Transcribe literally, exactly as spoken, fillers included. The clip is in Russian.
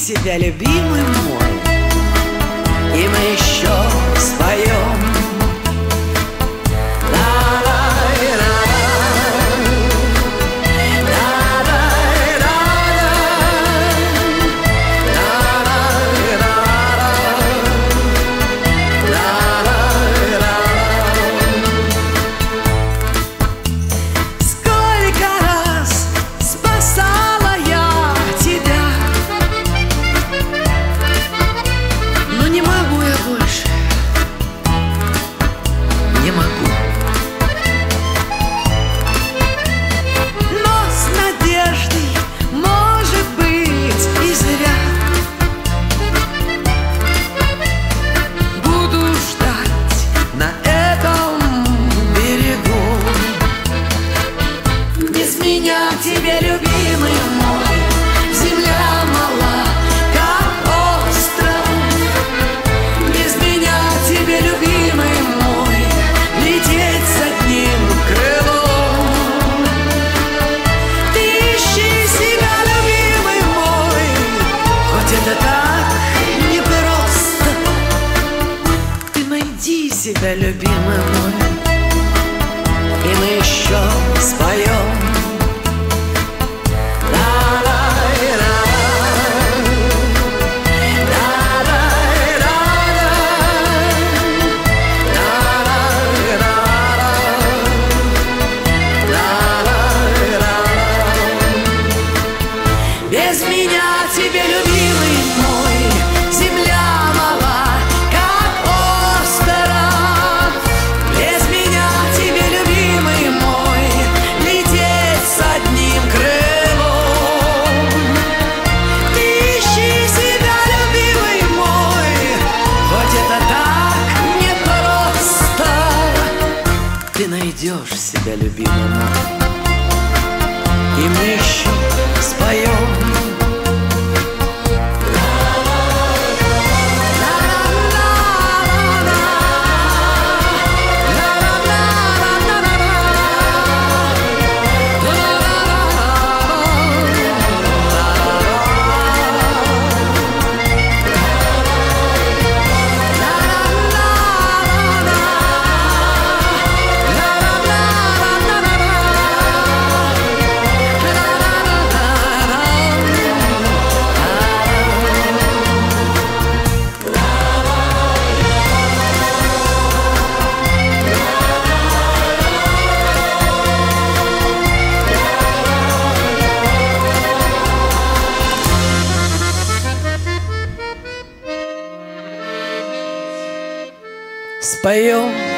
себя, любимый мой, и мы еще споем. Тебе, любимый мой, земля мала, как остров. Без меня тебе, любимый мой, лететь с одним крылом. Ты ищи себя, любимый мой, хоть это так непросто. Ты найди себя, любимый мой, и мы еще споем. Без меня тебе, любимый мой, земля мала, как остров. Без меня тебе, любимый мой, лететь с одним крылом. Ты ищи себя, любимый мой, хоть это так непросто. Ты найдешь себя, любимый мой, и мы еще споем. Споем.